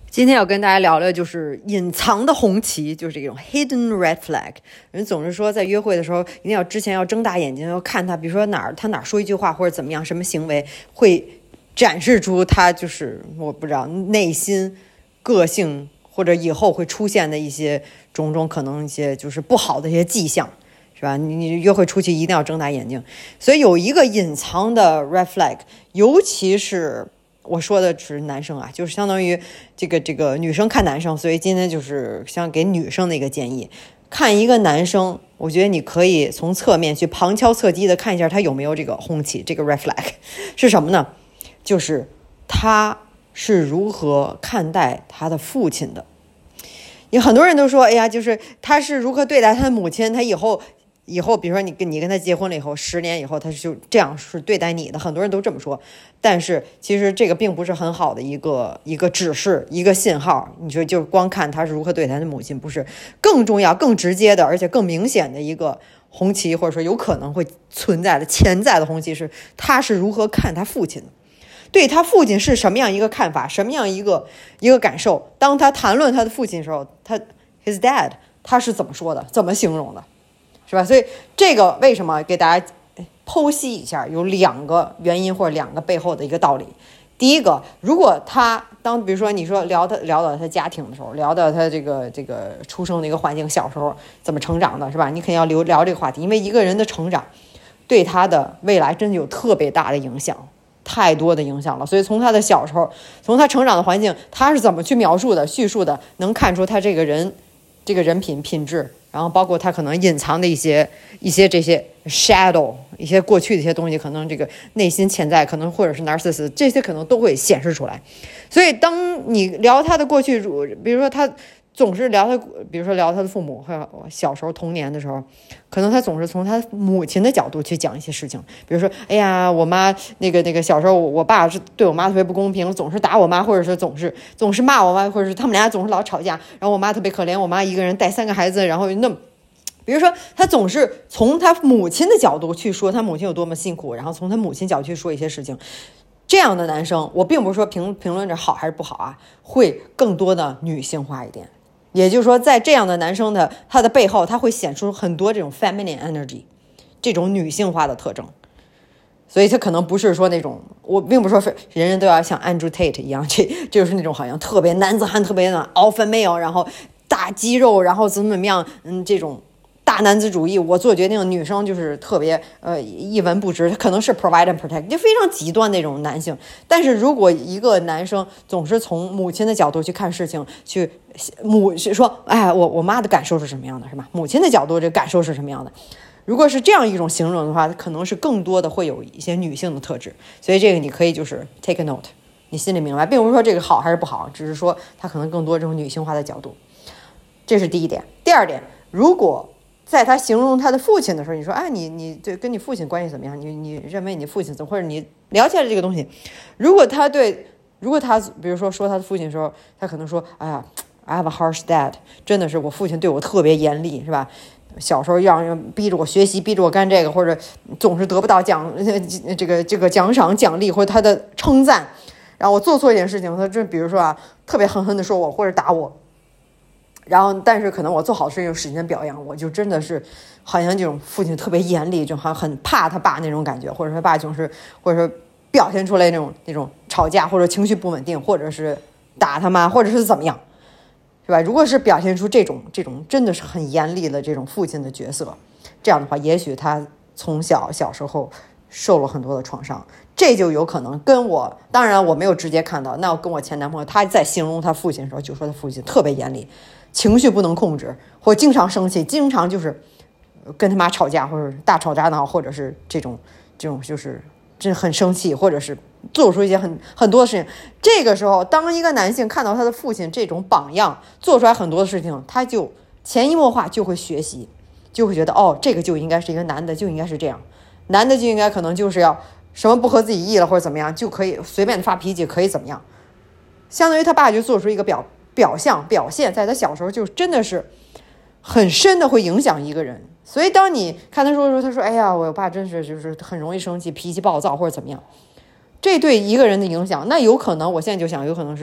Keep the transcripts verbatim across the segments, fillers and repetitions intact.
今天要跟大家聊聊就是隐藏的红旗，就是这种 hidden red flag。人总是说在约会的时候一定要之前要睁大眼睛要看他，比如说哪儿他哪儿说一句话或者怎么样，什么行为会展示出他就是我不知道内心个性或者以后会出现的一些种种可能一些就是不好的一些迹象，是吧？你你约会出去一定要睁大眼睛。所以有一个隐藏的 red flag， 尤其是我说的是男生啊，就是相当于这个这个女生看男生，所以今天就是想给女生的一个建议。看一个男生，我觉得你可以从侧面去旁敲侧击的看一下他有没有这个红旗，这个 red flag 是什么呢？就是他是如何看待他的父亲的。有很多人都说，哎呀，就是他是如何对待他的母亲，他以后以后比如说你跟你跟他结婚了以后，十年以后他就这样是对待你的，很多人都这么说。但是其实这个并不是很好的一个一个指示，一个信号。你说就光看他是如何对待他的母亲，不是更重要更直接的而且更明显的一个红旗，或者说有可能会存在的潜在的红旗是他是如何看他父亲的，对他父亲是什么样一个看法，什么样一个一个感受。当他谈论他的父亲的时候，他 his dad 他是怎么说的，怎么形容的，是吧？所以这个为什么给大家剖析一下，有两个原因或者两个背后的一个道理。第一个，如果他当比如说你说聊他聊到他家庭的时候，聊到他这个这个出生的一个环境，小时候怎么成长的，是吧？你肯定要聊聊这个话题，因为一个人的成长对他的未来真的有特别大的影响，太多的影响了。所以从他的小时候，从他成长的环境，他是怎么去描述的叙述的，能看出他这个人这个人品品质，然后包括他可能隐藏的一些一些这些 shadow， 一些过去的一些东西，可能这个内心潜在可能或者是 narcissist， 这些可能都会显示出来。所以当你聊他的过去，比如说他总是聊他，比如说聊他的父母和小时候童年的时候，可能他总是从他母亲的角度去讲一些事情，比如说哎呀我妈那个那个小时候我爸是对我妈特别不公平，总是打我妈，或者是总是总是骂我妈，或者是他们俩总是老吵架，然后我妈特别可怜，我妈一个人带三个孩子，然后那么比如说他总是从他母亲的角度去说他母亲有多么辛苦，然后从他母亲角度去说一些事情。这样的男生，我并不是说评评论着好还是不好啊，会更多的女性化一点。也就是说在这样的男生的他的背后，他会显出很多这种 feminine energy， 这种女性化的特征。所以他可能不是说那种，我并不是说人人都要像 Andrew Tate 一样，这这就是那种好像特别男子汉，特别的 alpha male， 然后大肌肉，然后怎么怎么样，嗯，这种大男子主义，我做决定，女生就是特别呃一文不值，他可能是 provide and protect， 就非常极端那种男性。但是如果一个男生总是从母亲的角度去看事情，去母说哎我我妈的感受是什么样的，是吧？母亲的角度这感受是什么样的，如果是这样一种形容的话，可能是更多的会有一些女性的特质。所以这个你可以就是 take a note， 你心里明白，并不是说这个好还是不好，只是说它可能更多这种女性化的角度。这是第一点。第二点，如果在他形容他的父亲的时候，你说哎你你对跟你父亲关系怎么样，你你认为你父亲怎么，或者你聊起来这个东西，如果他对如果他比如说说他的父亲的时候，他可能说哎呀 I have a harsh dad， 真的是我父亲对我特别严厉，是吧？小时候让逼着我学习，逼着我干这个，或者总是得不到奖这个这个奖赏奖励或者他的称赞，然后我做错一件事情，他就比如说啊特别狠狠的说我或者打我，然后但是可能我做好事情使劲表扬，我就真的是好像这种父亲特别严厉，就好像很怕他爸那种感觉，或者说爸总是或者说表现出来那种那种吵架或者情绪不稳定，或者是打他妈，或者是怎么样，是吧？如果是表现出这种这种真的是很严厉的这种父亲的角色，这样的话也许他从小小时候受了很多的创伤，这就有可能跟我，当然我没有直接看到，那我跟我前男朋友他在形容他父亲的时候就说他父亲特别严厉，情绪不能控制，或经常生气，经常就是跟他妈吵架，或者大吵大闹，或者是这种这种就是真很生气，或者是做出一些很很多的事情。这个时候当一个男性看到他的父亲这种榜样做出来很多的事情，他就潜移默化就会学习，就会觉得哦这个就应该是一个男的就应该是这样，男的就应该可能就是要什么不合自己意了或者怎么样就可以随便发脾气，可以怎么样，相当于他爸就做出一个表表象表现，在他小时候就真的是很深的会影响一个人。所以当你看他说的时候，他说哎呀我爸真是就是很容易生气，脾气暴躁或者怎么样，这对一个人的影响，那有可能我现在就想有可能是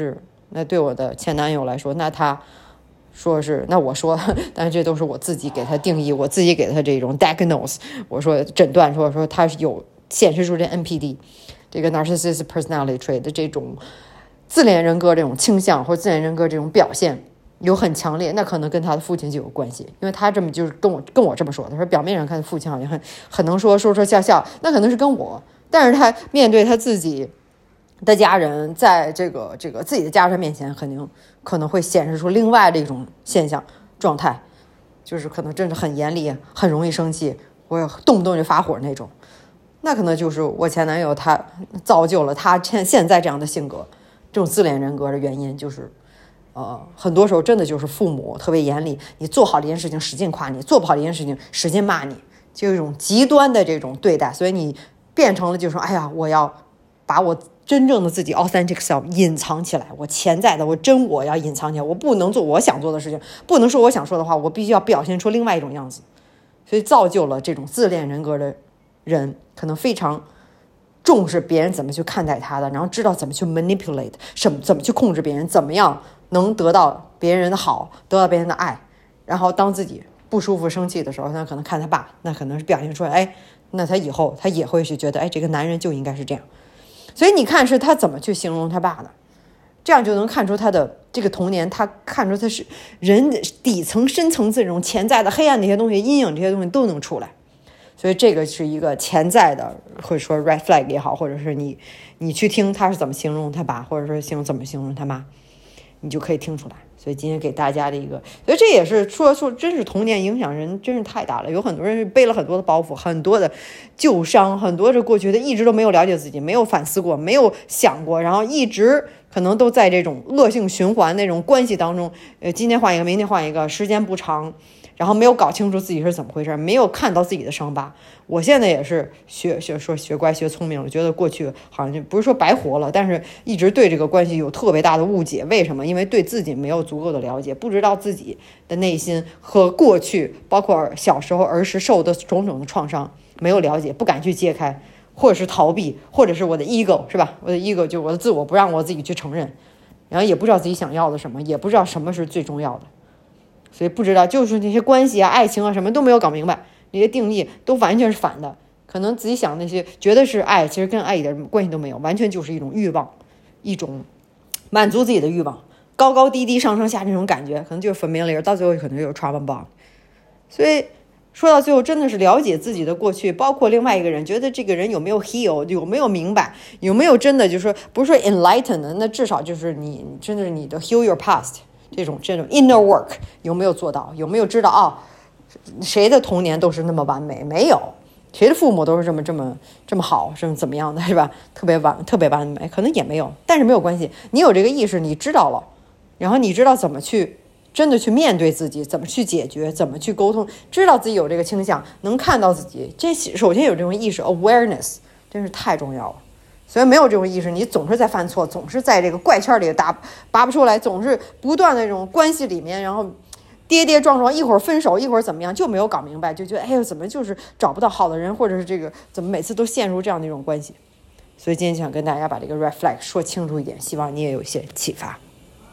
那对我的前男友来说，那他说是那我说，但是这都是我自己给他定义，我自己给他这种 diagnose， 我说诊断说说他是有显示出这 N P D 这个 narcissistic personality trait 的这种自恋人格这种倾向或自恋人格这种表现有很强烈，那可能跟他的父亲就有关系，因为他这么就是跟我跟我这么说，他说表面上看父亲好像很很能说说说笑笑，那可能是跟我，但是他面对他自己的家人，在这个这个自己的家人面前，肯定可能会显示出另外的一种现象状态，就是可能真的很严厉，很容易生气，我动不动就发火那种。那可能就是我前男友他造就了他现现在这样的性格，这种自恋人格的原因就是。呃，很多时候真的就是父母特别严厉，你做好这件事情使劲夸你，做不好这件事情使劲骂你，就一种极端的这种对待，所以你变成了就是说，哎呀，我要把我真正的自己 authentic self 隐藏起来，我潜在的我真我要隐藏起来，我不能做我想做的事情，不能说我想说的话，我必须要表现出另外一种样子，所以造就了这种自恋人格的人可能非常重视别人怎么去看待他的，然后知道怎么去 manipulate 什么怎么去控制别人，怎么样能得到别人的好，得到别人的爱，然后当自己不舒服生气的时候，那可能看他爸，那可能是表现出来，哎，那他以后他也会去觉得，哎，这个男人就应该是这样。所以你看是他怎么去形容他爸的，这样就能看出他的这个童年，他看出他是人底层深层次这种潜在的黑暗那些东西，阴影这些东西都能出来。所以这个是一个潜在的，或者说 red flag 也好，或者是你你去听他是怎么形容他爸，或者说形容怎么形容他妈，你就可以听出来。所以今天给大家的一个，所以这也是说说真是童年影响人真是太大了，有很多人背了很多的包袱，很多的旧伤，很多这过去的一直都没有了解自己，没有反思过，没有想过，然后一直可能都在这种恶性循环那种关系当中，呃，今天换一个，明天换一个，时间不长。然后没有搞清楚自己是怎么回事，没有看到自己的伤疤。我现在也是学学说学乖学聪明了，觉得过去好像就不是说白活了，但是一直对这个关系有特别大的误解。为什么？因为对自己没有足够的了解，不知道自己的内心和过去，包括小时候儿时受的种种的创伤没有了解，不敢去揭开，或者是逃避，或者是我的 ego 是吧？我的 ego 就我的自我不让我自己去承认，然后也不知道自己想要的什么，也不知道什么是最重要的。所以不知道，就是那些关系啊、爱情啊，什么都没有搞明白，那些定义都完全是反的。可能自己想那些觉得是爱，其实跟爱一点关系都没有，完全就是一种欲望，一种满足自己的欲望，高高低低、上上下这种感觉，可能就是 familiar， 到最后可能有 trauma bond。所以说到最后，真的是了解自己的过去，包括另外一个人，觉得这个人有没有 heal， 有没有明白，有没有真的就是说不是说 enlightened， 那至少就是你真的是你的 heal your past。这种这种 inner work 有没有做到？有没有知道哦？谁的童年都是那么完美？没有，谁的父母都是这么这么这么好，这么怎么样的，是吧？特别完特别完美，可能也没有，但是没有关系。你有这个意识，你知道了，然后你知道怎么去真的去面对自己，怎么去解决，怎么去沟通，知道自己有这个倾向，能看到自己。这首先有这种意识 awareness， 真是太重要了。所以没有这种意识，你总是在犯错，总是在这个怪圈里打拔不出来，总是不断的这种关系里面，然后跌跌撞撞，一会儿分手，一会儿怎么样，就没有搞明白，就觉得哎呦，怎么就是找不到好的人，或者是这个怎么每次都陷入这样的一种关系。所以今天想跟大家把这个 red flag 说清楚一点，希望你也有一些启发。